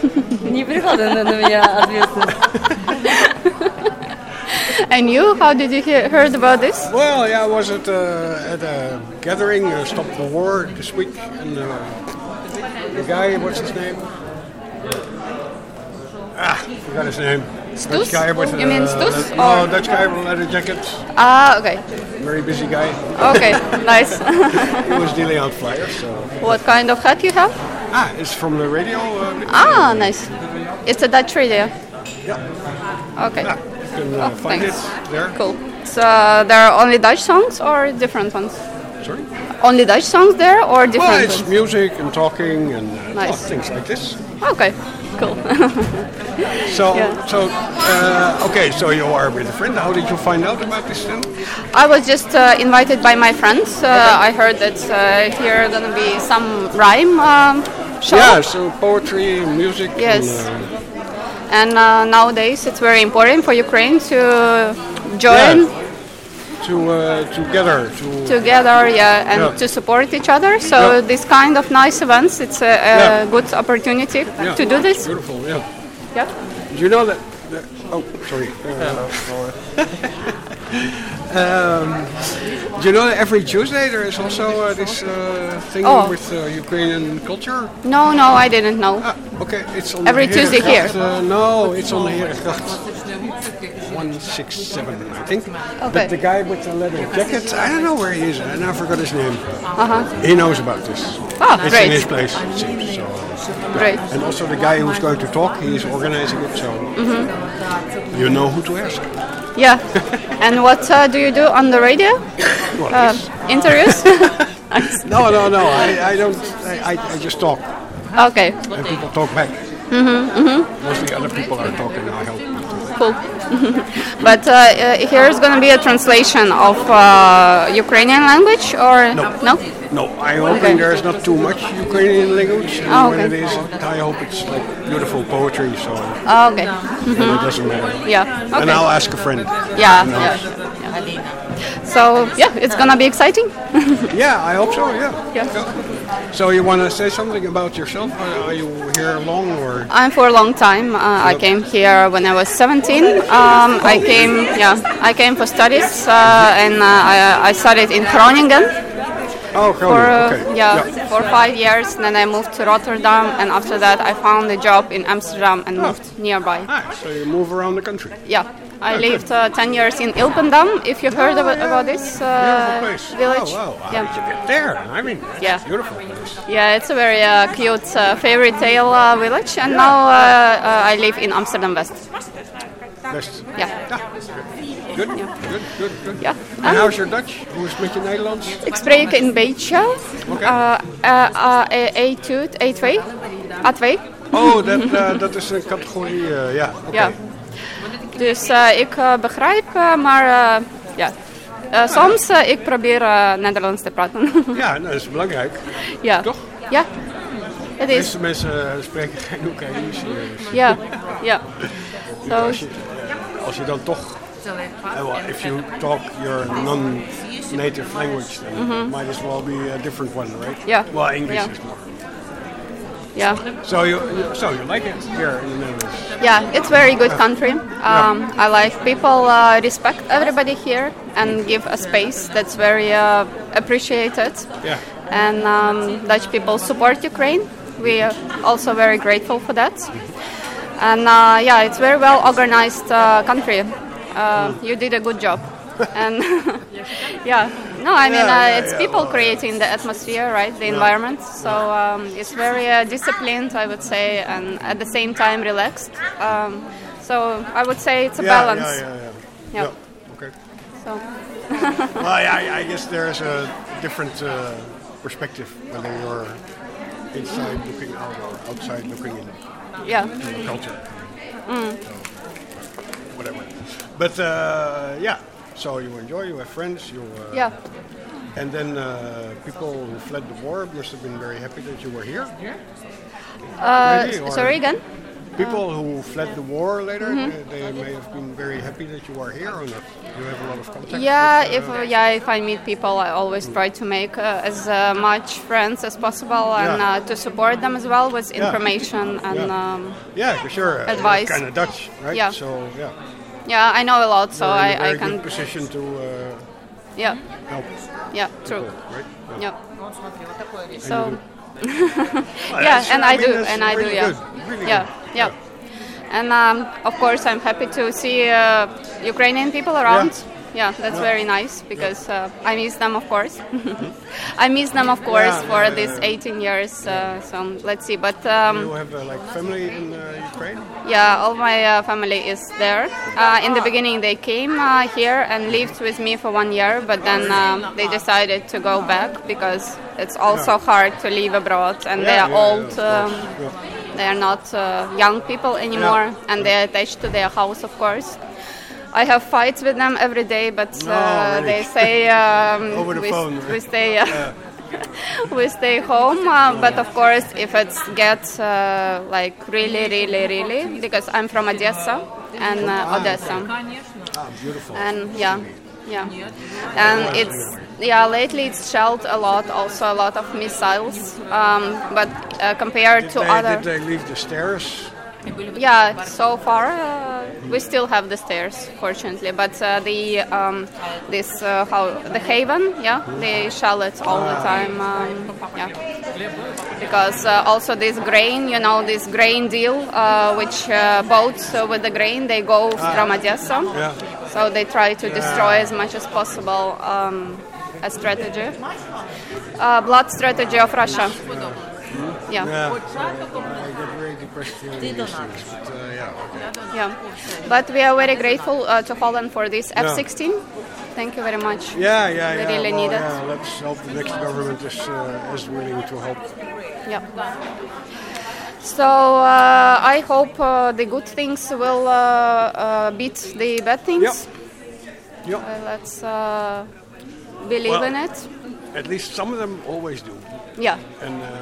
And you, how did you hear, heard about this? Well, yeah, I was at, uh, at a gathering, uh, Stop the War, this week, and uh, the guy, what's his name? Ah, forgot his name. Stus? Dutch guy with, uh, You mean Stus? le- or? No, Dutch guy with a leather jacket. Ah, okay. Very busy guy. Okay, nice. He was dealing out flyers, so. What kind of hat you have? Ah, it's from the radio. Uh, Ah, nice. It's a Dutch radio. Yeah. Okay. Yeah, you can uh, Oh, find thanks. it there. Cool. So uh, there are only Dutch songs or different ones? Sorry? Only Dutch songs there or different Well, it's ones? music and talking and uh, Nice. well, things like this. Okay, cool. So, Yeah. so uh, okay, so you are with a friend. How did you find out about this then? I was just uh, invited by my friends. Uh, I heard that uh, here gonna be some rhyme um, show. Yeah, so poetry, music. Yes. And, uh, And uh, nowadays it's very important for Ukraine to join yeah, to uh, together to together, yeah, and Yeah. to support each other. So Yeah. this kind of nice events, it's a, a Yeah. good opportunity yeah, to do this. Beautiful, yeah. Yeah. Do you know that? that oh, sorry. Um, do you know that every Tuesday there is also uh, this uh, thing Oh. with uh, Ukrainian culture? No, no, I didn't know. Ah, okay, it's on Every the Tuesday here. Herengracht, Uh, no, it's on the Herengracht one six seven, I think. Okay. But the guy with the leather jacket, I don't know where he is. I now forgot his name. Uh-huh. He knows about this. Oh, it's great. in his place, it seems. So, yeah. Great. And also the guy who's going to talk, he is organizing it, so Mhm. you know who to ask. Yeah. And what uh, do you do on the radio? Well, Uh, this. interviews? No, no, no. I, I don't. I, I, I just talk, Okay. and people talk back. Mhm, mhm. Mostly other people are talking. I help. Cool. But uh, uh, here's going to be a translation of uh, Ukrainian language, or No. no? No, I'm hoping there's not too much Ukrainian language. And Oh, when okay. it is, I hope it's like beautiful poetry, so Oh, okay. then Mhm. it doesn't matter. Yeah. And Okay. I'll ask a friend. Yeah. who knows. Yeah. so yeah, it's gonna be exciting. Yeah, I hope so. Yeah. Yeah. So you want to say something about yourself? Are, are you here long or? I'm for a long time. Uh, I came here when I was seventeen. Um, I came, yeah, I came for studies, uh, and uh, I, I studied in Groningen. Oh, For Groningen, uh, okay. yeah, for five years. Then I moved to Rotterdam, and after that I found a job in Amsterdam and moved nearby. Nice. So you move around the country. Yeah, I Oh, lived uh, ten years in Ilpendam. If you heard about, about this uh, Beautiful place. village, Oh, wow. yeah. How did you get there? I mean, it's Yeah. beautiful place. Yeah, it's a very uh, cute uh, fairy tale uh, village, and now uh, uh, I live in Amsterdam West. Best. Yeah. Good, good, good, good. Ja. En how's your Dutch? Hoe is het met je Nederlands? Ik spreek een beetje. Oké. Uh, uh, uh, A twee, A twee, A twee. Oh, dat, uh, dat is een categorie, uh, ja. Oké. Ja. Dus uh, ik uh, begrijp, uh, maar uh, ja. Uh, soms uh, ik probeer uh, Nederlands te praten. Ja, nou, dat is belangrijk. Ja. Toch? Ja. Het De is. meeste mensen uh, spreken geen Oekraïens. uh, dus- Ja. Ja. Dus So, als, je, als je dan toch, uh, well, if you talk your non-native language, then Mhm. it might as well be a different one, right? Yeah. Well, English Yeah. is more. yeah. So you, you, so you like it here in the Netherlands? Yeah, it's very good country. Um, I like people uh, respect everybody here and give a space that's very uh, appreciated. Yeah. And um, Dutch people support Ukraine. We are also very grateful for that. And uh, yeah, it's very well organized uh, country. Uh, you did a good job. And yeah, no, I mean Yeah, uh, yeah, it's yeah, people well, creating the atmosphere, right? The environment. So um, it's very uh, disciplined, I would say, and at the same time relaxed. Um, so I would say it's a Yeah, balance. Yeah, yeah, yeah. Yeah. Yeah, okay. So. Well, yeah, I, I guess there's a different uh, perspective whether you're inside looking out or outside looking in. Yeah. In the culture. Mm. Whatever. But uh, yeah, so you enjoy, you have friends, you. Uh, Yeah. And then uh, people who fled the war must have been very happy that you were here. Uh, Maybe, or- sorry again? People who fled the war later, Mhm. they, they may have been very happy that you are here or not. You have a lot of contact. Yeah, with, uh, if uh, yeah, if I meet people, I always try to make uh, as uh, much friends as possible and Yeah. uh, to support them as well with Yeah. information and Yeah. um, Yeah, for sure. uh, advice. Kind of Dutch, right? Yeah. So yeah. yeah, I know a lot, so You're in I, a very I can good position to uh, yeah help. yeah true people, right? yeah. And So you do. Well, yeah, that's- and I I, mean, do, that's and I do, really yeah, good, really yeah, good. yeah, and um, of course I'm happy to see uh, Ukrainian people around. Yeah, that's Yeah. very nice because uh, I miss them, of course. I miss them, of course, Yeah, for yeah, these yeah. eighteen years. Uh, so let's see, but um, you have uh, like family in uh, Ukraine? yeah, all my uh, family is there. Uh, in the beginning, they came uh, here and lived with me for one year, but then um, they decided to go back because it's also Yeah. hard to live abroad, and Yeah, they are yeah, yeah, old. of course. Um, Yeah. they are not uh, young people anymore, and they are attached to their house, of course. I have fights with them every day, but uh, No, really? they say um, Over the we, phone. we stay uh, we stay home. Uh, but of course, if it gets uh, like really, really, really, because I'm from Odessa and uh, Odessa, Ah, beautiful. and yeah, yeah, and it's yeah. Lately, it's shelled a lot, also a lot of missiles. Um, but uh, compared Did to they, other. did they leave the stairs? Yeah, so far uh, we still have the stairs, fortunately. But uh, the um, this uh, how the haven, yeah, they shell it all the time, um, yeah. Because uh, also this grain, you know, this grain deal, uh, which uh, boats uh, with the grain they go from Odessa, Yeah. so they try to Yeah. destroy as much as possible. Um, a strategy, uh, blood strategy of Russia. Yeah. Yeah. I get very depressed hearing these things, but uh, yeah, okay. Yeah, but we are very grateful uh, to Holland for this Yeah. F sixteen. Thank you very much. Yeah, yeah, We yeah. really well, need it. yeah, let's hope the next government is uh, is willing to help. Yeah. So uh, I hope uh, the good things will uh, uh, beat the bad things. Yep. Uh, let's uh, believe Well, in it. At least some of them always do. Yeah. And uh,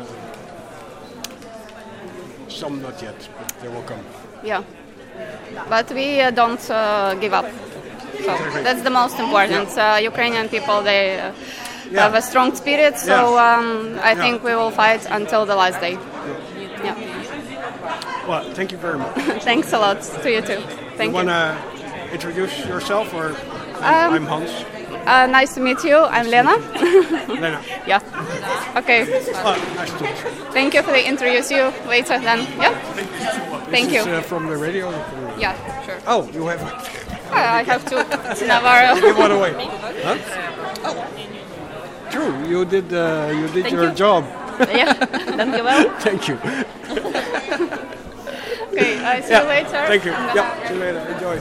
some not yet, but they will come. Yeah. But we uh, don't uh, give up. So Exactly. that's the most important. Yeah. Uh, Ukrainian people, they uh, Yeah. have a strong spirit. So Yeah. um, I Yeah. think we will fight until the last day. Yeah. Well, thank you very much. Thanks a lot to you too. Thank you. you. Want to introduce yourself, or Um, I'm Hans. Uh, nice to meet you. I'm Lena. Lena. Yeah. Okay. Oh, nice to meet you. Thank you for the interview. See you later then. Yeah. Thank This you. is, uh, from the radio. From- Yeah, sure. Oh, you have. Uh, I have to. Navarro. Give one away. Huh? Oh. True. You did. Uh, you did Thank your you. job. Yeah. Dankjewel. Thank you. Okay. I see Yeah, you later. Thank you. I'm Ja, gonna- see you later. Enjoy.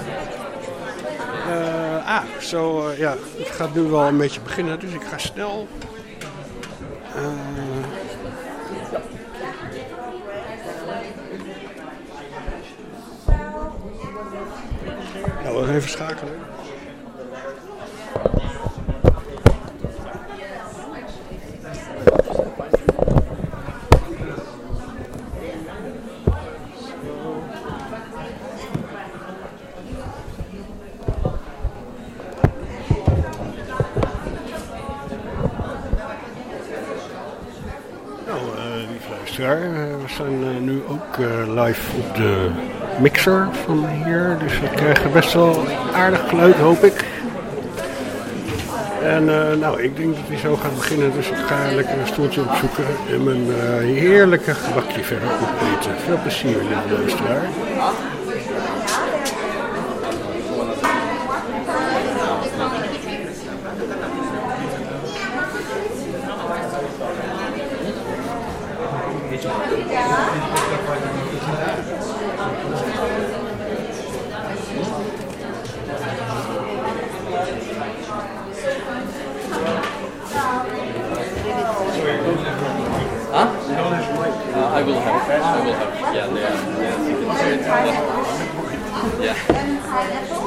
Uh, ah, zo, uh, ja, het gaat nu wel een beetje beginnen, dus ik ga snel. Uh, nou, we even schakelen. luisteraar. We zijn uh, nu ook uh, live op de mixer van hier. Dus we krijgen best wel aardig geluid, hoop ik. En uh, nou, ik denk dat hij zo gaat beginnen. Dus ik ga lekker een stoeltje opzoeken en mijn uh, heerlijke gebakje verder opeten. Veel plezier, lieve luisteraar. Huh? Uh, I will have. I will have. Yeah, they are. Yeah, you can see it. Yeah.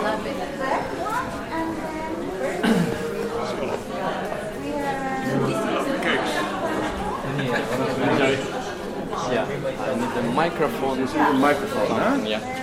Yeah, I need the microphone. Microphone. Huh? Yeah.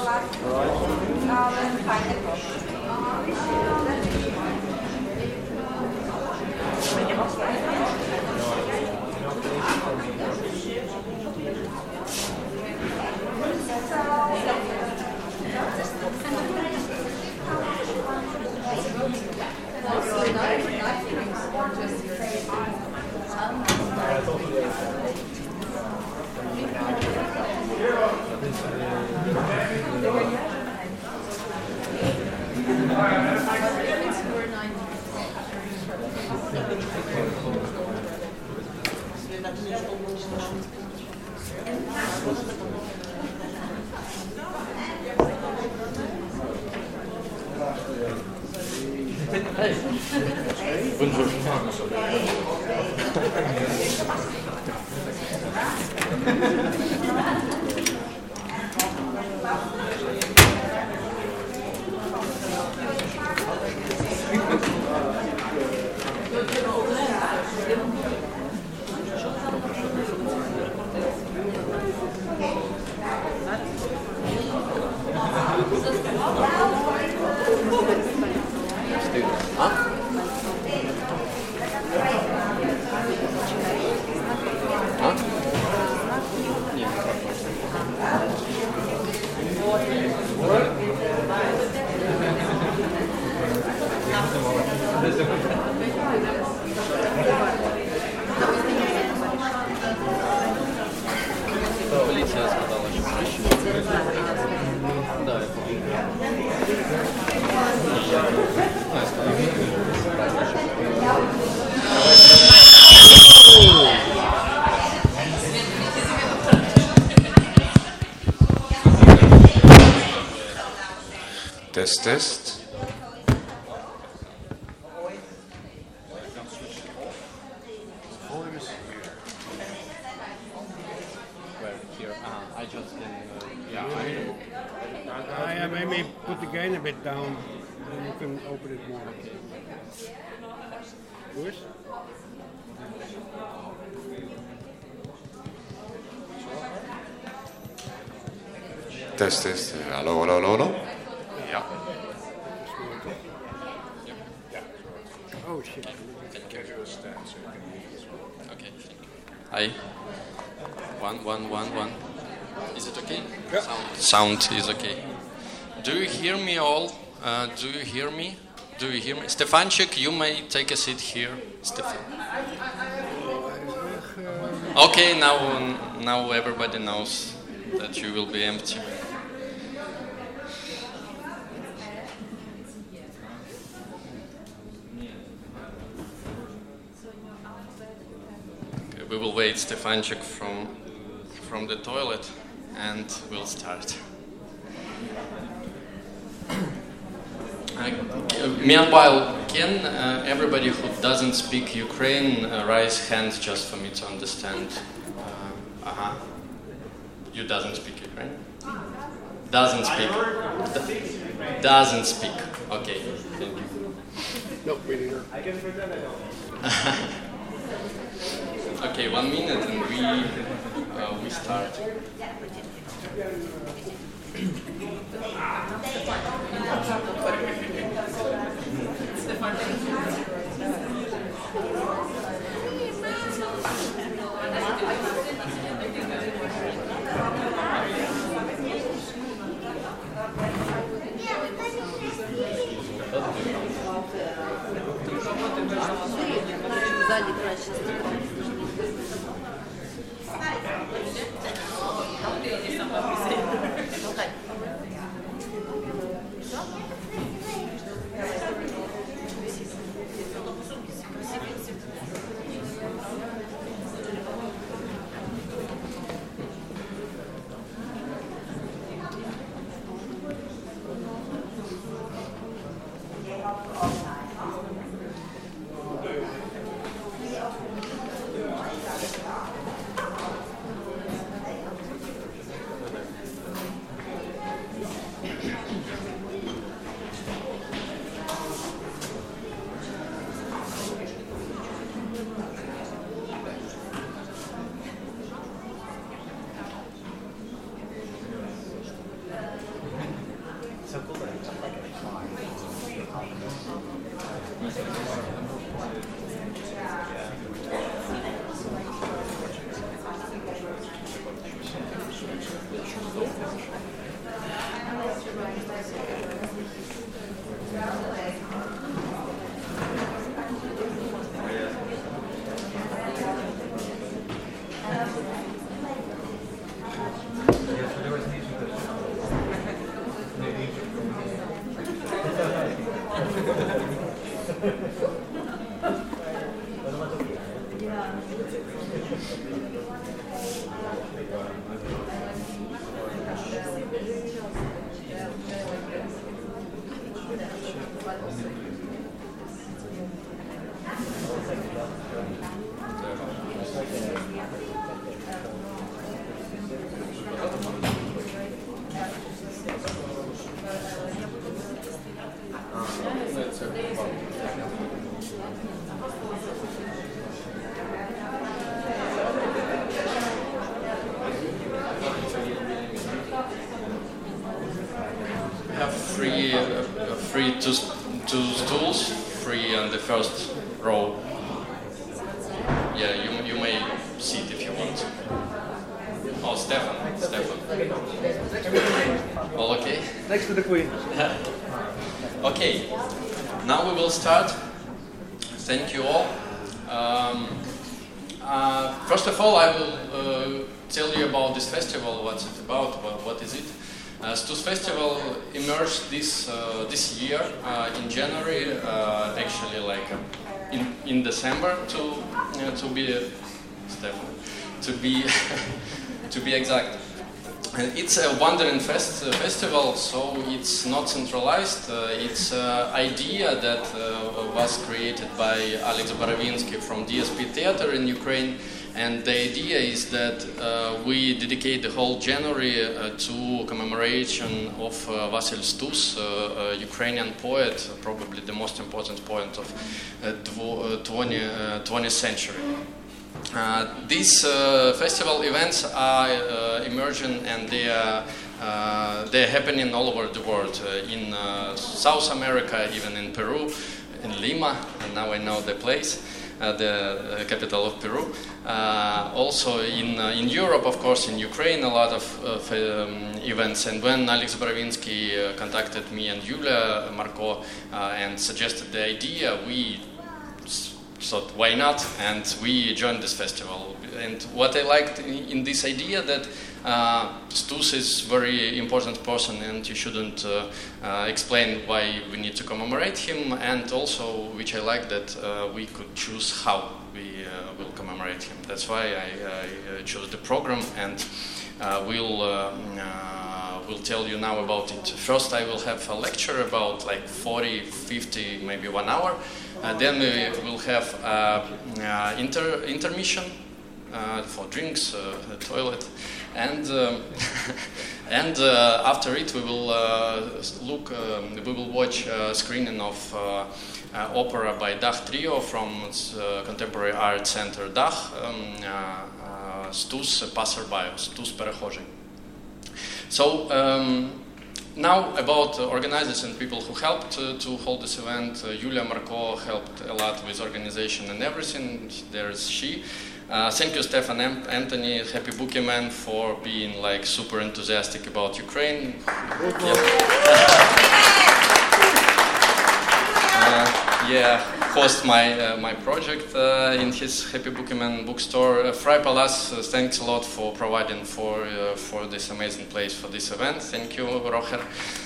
Hey. Bonjour. Test, test. I just can. Yeah, I, I maybe put the gain a bit down, then you can open it more. Doe eens. Test, test. Hallo, hallo, hallo, hallo. Ja. Thank you. Okay, thank you. Hi. One, one, one, one. Is it okay? Yeah. Sound, sound is okay. Do you hear me all? Uh, do you hear me? Do you hear me? Stefanchik, you may take a seat here. Stefan. Okay, now, now everybody knows that you will be empty. Okay, we will wait Stefanchik from from the toilet, and we'll start. Uh, meanwhile, can uh, everybody who doesn't speak Ukraine uh, raise hands just for me to understand? Uh huh. You doesn't speak Ukraine? Doesn't speak. Do- doesn't speak. Okay. Thank you. No, we neither. Okay, one minute and we uh, we start. We have three, uh, uh, three two, two stools, three on the first row. Yeah, you, you may sit if you want. Oh, Stefan, Stefan. All okay? Next to the Queen. Okay, now we will start. Thank you all. Um, uh, first of all, I will uh, tell you about this festival, what's it about, what, what is it. Uh, Stus Festival emerged this uh, this year uh, in January, uh, actually like uh, in in December to uh, to be uh, Stefan, to be to be exact. And it's a wandering fest, uh, festival, so it's not centralized. Uh, it's an idea that uh, was created by Alex Borovinsky from D S P Theater in Ukraine. And the idea is that uh, we dedicate the whole January uh, to commemoration of uh, Vasyl Stus, uh, a Ukrainian poet, probably the most important poet of uh, twentieth century. Uh, these uh, festival events are uh, emerging and they are uh, they're happening all over the world, uh, in uh, South America, even in Peru, in Lima, and now I know the place, uh, the uh, capital of Peru. Uh, also in uh, in Europe, of course, in Ukraine, a lot of, of um, events. And when Alex Baravinsky uh, contacted me and Yulia Marko uh, and suggested the idea, we thought, why not? And we joined this festival. And what I liked in, in this idea that uh, Stus is a very important person, and you shouldn't uh, uh, explain why we need to commemorate him. And also, which I like, that uh, we could choose how we uh, will commemorate him. That's why I, I chose the program, and uh, we'll uh, uh, we'll tell you now about it. First, I will have a lecture about like forty, fifty, maybe one hour. Uh, then we will have uh, uh, inter intermission uh, for drinks, uh, the toilet, and um, and uh, after it we will uh, look. Um, we will watch a screening of uh, uh, opera by Dach Trio from uh, Contemporary Art Center Dach. Um, uh, uh, Stus Passerby, Stus Перехожий. So. Um, Now about uh, organizers and people who helped uh, to hold this event. uh, Yulia Marko helped a lot with organization and everything. There's she. Uh, thank you, Stefan Am- Anthony, Happy Bookieman, for being like super enthusiastic about Ukraine. Yeah. uh, yeah, host my uh, my project uh, in his Happy Bookieman bookstore. Uh, Fry Palace, uh, thanks a lot for providing for uh, for this amazing place for this event. Thank you, Rocher.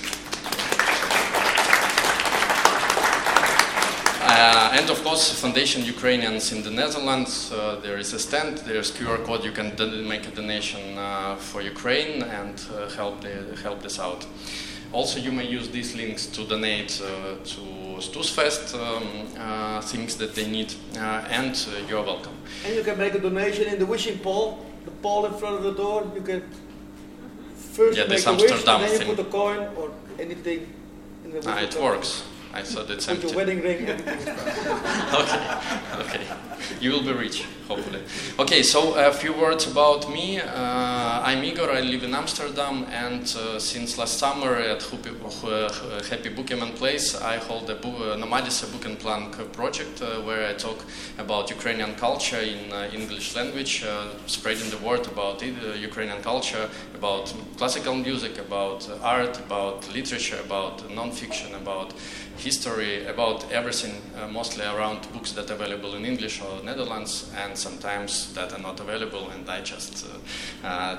Uh, and of course, Foundation Ukrainians in the Netherlands. Uh, there is a stand, there's Q R code. You can don- make a donation uh, for Ukraine and uh, help the, help this out. Also, you may use these links to donate uh, to Stusfest um, uh, things that they need, uh, and uh, you're welcome. And you can make a donation in the wishing pole, the pole in front of the door. You can first yeah, make this a wish, and Amsterdam then you thing. put a coin or anything in the Ah, it pole. works. I thought it's Put empty. your wedding ring, everything. okay, okay. You will be rich, hopefully. Okay, so a few words about me. Uh, I'm Igor, I live in Amsterdam, and uh, since last summer at Happy, uh, Happy Bookieman Place, I hold a book, uh, Nomadisa Book and Plank project, uh, where I talk about Ukrainian culture in uh, English language, uh, spreading the word about it, uh, Ukrainian culture, about classical music, about uh, art, about literature, about non-fiction, about history, about everything, uh, mostly around books that are available in English or Netherlands, and sometimes that are not available, and I just uh, uh,